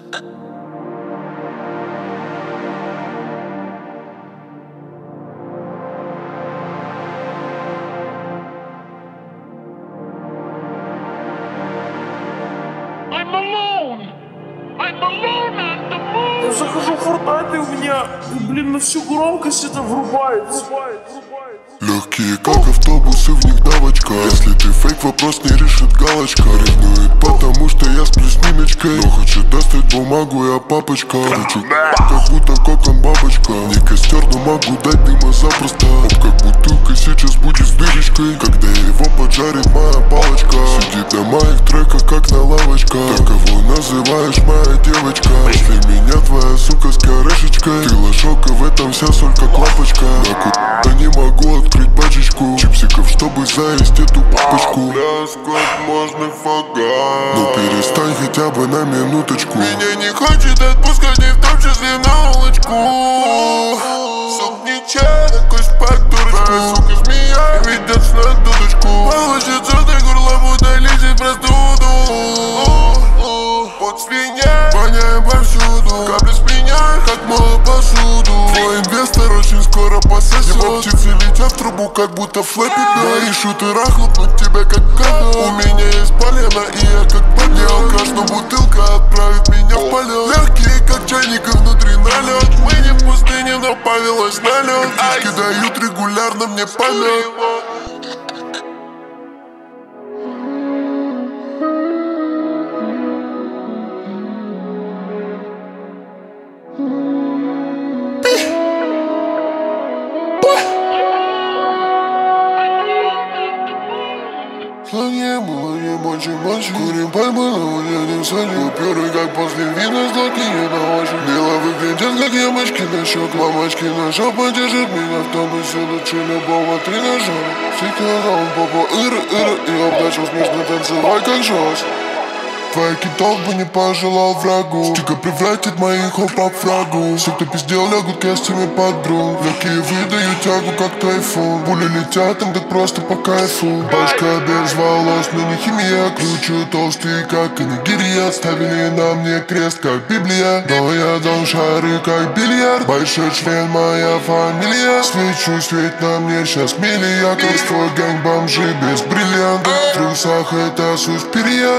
Я захожу в Fortnite, и у меня, блин, на всю громкость это врубается. Легкие как автобусы, в них давочка. Если ты фейк, вопрос не решит галочка. Ревнует, потому что я сплю с Ниночкой, но хочет достать бумагу, я папочка. Кручу, как будто кокон бабочка. Не костер, но могу дать дыма запросто. Оп, как бутылка сейчас будет с дырочкой, когда его поджарит моя палочка. Сидит на моих треках, как на лавочках. Так кого называешь моя девочка? После меня твоя сука с корешечкой. Ты лошок, и в этом вся соль, как лампочка. Я не могу открыть пачечку чипсиков, чтобы заесть эту папочку. Сколько можно фагат? Ну перестань хотя бы на минуточку. Меня не хочет отпускать, и в том числе на улочку. Сук не чай, такой спать дурочка. Сука змея, ведет на дудочку. Получится ты горло, будто лезет простуду. Под свинья, воняем повсюду. Капли с меня, как мало посуду. Твой инвестор очень скоро пососет. Его птицы летят в трубу, как будто флэппи. Мои шутеры хлопнут тебя, как канал. У меня есть полено, и я как поднял. Каждая бутылка отправит меня в полет. Легкие, как чайник, и внутри налет. Мы не в пустыне, но повелось на лед. Фишки дают регулярно мне полет. Курим пальмы, но едем в садик. Куперы, как после вина, злотные на ощупь. Бело выглядят, как ямочки на щек. Мамочки на шоп поддержит меня в тонусе. Лучше любого тренажера. Сикарон, попа, и обдачу смешно танцевать, как жёст. Твоя китов бы не пожелал врагу. Стика превратит моих хопа в фрагу. Все, кто пиздел, лягут костями под друг. Легкие выдают тягу, как тайфун. Пули летят им так просто по кайфу. Башка без волос, но не химия. Кручу толстый, как анигирия. Ставили на мне крест, как Библия. Но я дал шары, как бильярд. Большой член, моя фамилия. Свечусь, ведь на мне сейчас миллиард. Как твой гэнг бомжи без бриллиантов. В трусах это суспирия.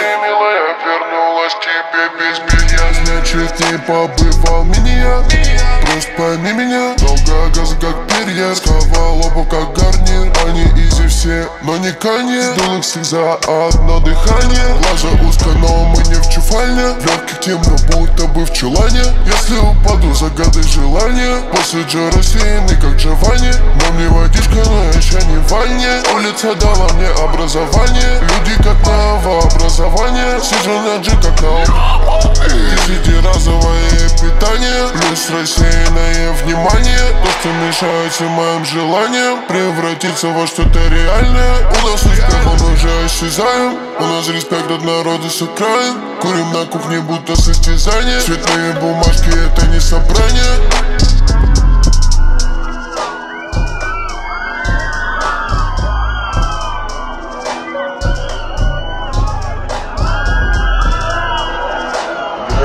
Вернулась тебе без меня. Значит, не побывал меня. Просто пойми меня. Долго газа, как перья. Сковал лобу, как гарнир. Они изи все, но не Канье. Сдул их всех за одно дыхание. Глаза узко, но мы не в чуфальне. В легких темно, будто бы в чулане. Если упаду, загадай желание. После Джо рассеянный, как Джованни. Но мне водичка, но еще не в ванне. Улица дала мне образование. Люди как новообразование. Сижу на G, как на десятиразовое питание. Плюс рассеянное внимание. То, что мешается моим желаниям превратиться во что-то реальное. У нас успех, он уже осязаем. У нас респект от народа с окраин. Курим на кухне, будто состязание. Цветные бумажки, это не собрание.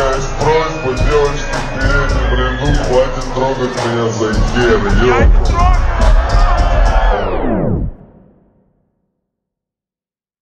Просьба, девочки, в переднем ряду, хватит трогать меня за хер,